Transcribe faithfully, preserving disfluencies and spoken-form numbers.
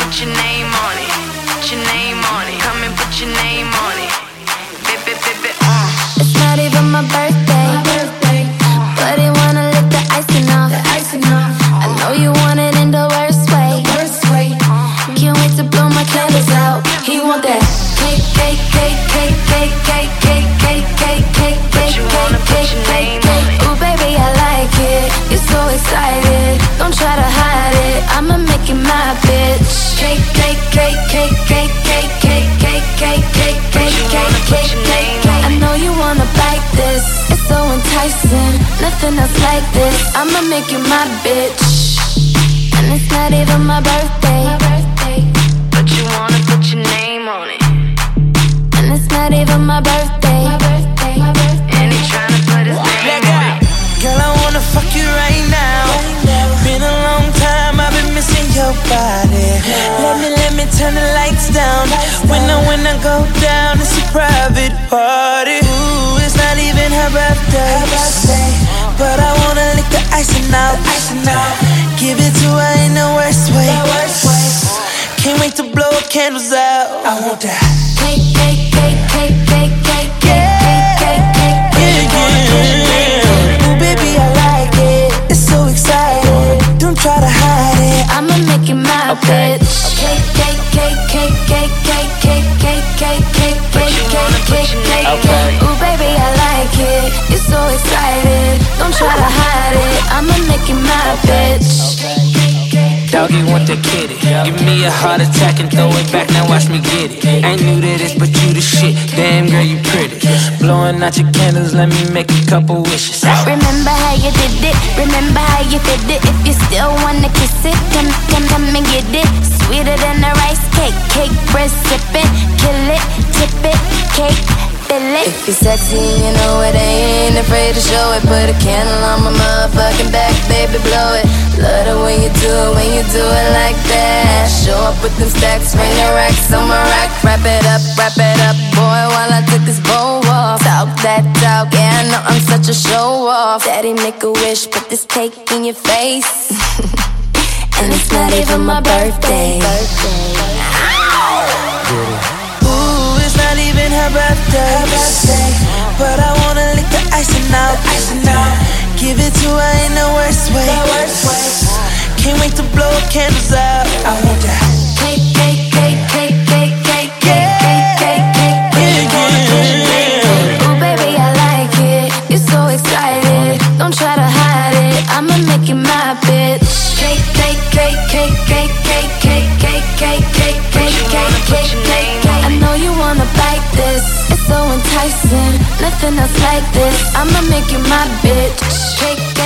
put your name on it. Put your name on it. Come and put your name on it. Baby, baby, uh. It's not even my birthday, My birthday. but he wanna lick the icing off. The icing off. I know you want it in the worst way. Worst way. Can't wait to blow my candles out. He want that cake, cake, cake, cake, cake, cake, cake, cake, cake, cake, cake, you wanna put cake, your cake, name on cake. it. Ooh, baby, I like it. You're so excited. Don't try to hide it. I'ma make you my bitch. Cake, cake, cake, cake, cake, cake, cake, cake, cake, cake, cake, you cake, wanna put cake, your cake, name cake. on I know you wanna bite this. It's so enticing. Nothing else like this. I'ma make you my bitch. And it's not even my birthday. My birthday. But you wanna put your name on it. And it's not even my birthday. My birthday. My birthday. And he tryna put his name on it. Girl, I wanna fuck you right now. Been a long time, I've been missing your body. Let me, let me turn the lights down. When I, when I go down, it's a private party. Ooh, it's not even her birthday. But I wanna lick the icing out. Give it to her in the worst way. Can't wait to blow her candles out. I want that. Cake, cake, cake, cake, cake, cake, cake, cake, cake, cake. Ooh, baby, I like it. It's so exciting. Don't try to hide it. I'ma make you my Okay. bitch. Cake, cake, cake, cake, cake, cake, cake, cake, cake, cake, cake, you cake, wanna put cake, your cake, name cake. Ooh, baby, I like it. You're so excited. Don't try to hide it. I'ma make you my bitch. Doggy want the kitty. Give me a heart attack and throw it back, now watch me get it. Ain't new to this, but you the shit. Damn girl, you pretty. Blowing out your candles, let me make a couple wishes. Remember how you did it. Remember how you did it. If you still wanna kiss it, come, come, come and get it. Sweeter than a rice cake. Cake, bread, sip it. Kill it, tip it. Cake, fill it. If you're sexy and you know it, I ain't afraid to show it. Put a candle on my motherfucking back, baby, blow it. Love the way you do it, when you do it like that. Show up with them stacks, bring the racks on my rack. Wrap it up, wrap it up, boy, while I took this bow off. Talk that talk, yeah, I know I'm such a show off. Daddy, make a wish, put this cake in your face. And it's not even my birthday. Ooh, it's not even her birthday. But I wanna lick the icing out. Give it to her in the worst way. Can't wait to blow her candles out. I want that. Cake, cake, cake, cake, cake, cake, cake, cake, cake, cake, cake. Ooh, baby, I like it. You're so excited. Don't try to hide it. I'ma make you my bitch. Cake, cake, cake, cake, cake, cake, cake, cake, cake, cake, cake, cake, cake, cake. I know you wanna bite this. It's so enticing. Nothing else like this. I'ma make you my bitch. Cake,